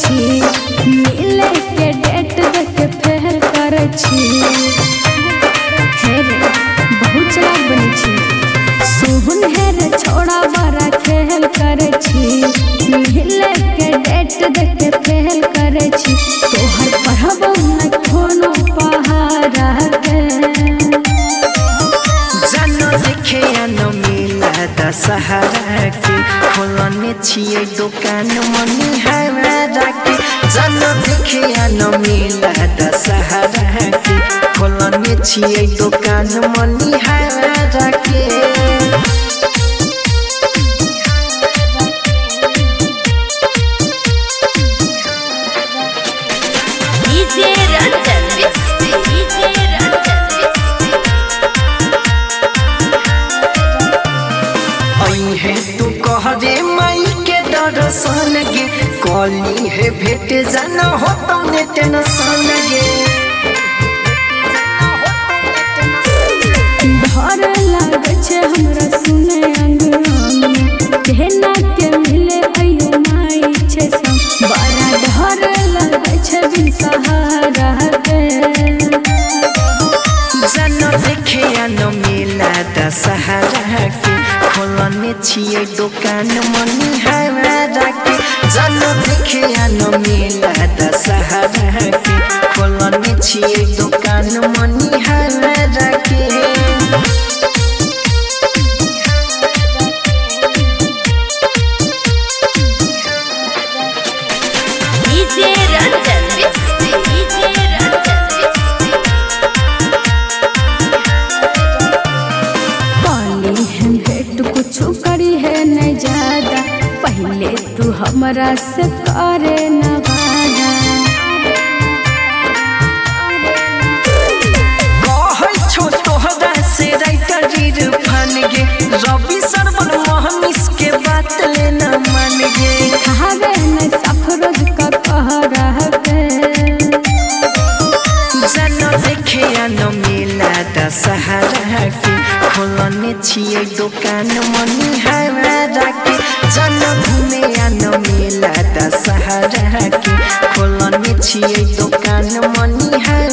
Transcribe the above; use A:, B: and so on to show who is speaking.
A: छी मिले के डेट देख फेर करे छी हे रे बहुत चालाक बनी छी सुन हे रे छोड़ा बड़ा खेल करे छी मिले के डेट देख फेर करे छी तोहर पढ़ब न कोनो पहाड़ा के
B: जानो देखे न मिला दशहरा के खोलने छिए दुकान मनिहारा के जानो देखे न मिला दशहरा के खोलने छिए दुकान मनिहारा के तू कह रे माई के दर्शन गे कली है भेट जाना हो तने टेंशन गे
A: डर लागे छे हमरा सुने अंगना केना के मिले अयो माई छे सब बड़ा डर लागे छे बिन सहारा के
B: जानो देखे न मिला दशहरा के खोलने छिए दुकान मनिहारा के जानो देखे न मिला दशहरा के खोलने छिए दुकान मनिहारा के
A: करी है नहीं ज्यादा पहले तू हमरा से करे न वादा
B: कहै छो तोहरा से राइटर इरफान गे रवि सरवन मोहनिस के बात लेना मान गे
A: कहावे न सफरोज का कह रहबे
B: जानो देखे न मिला दशहरा के खोलने छिए दुकान मनिहारा के जानो घूमे न मिला दशहरा के खोलने छिए दुकान मनिहारा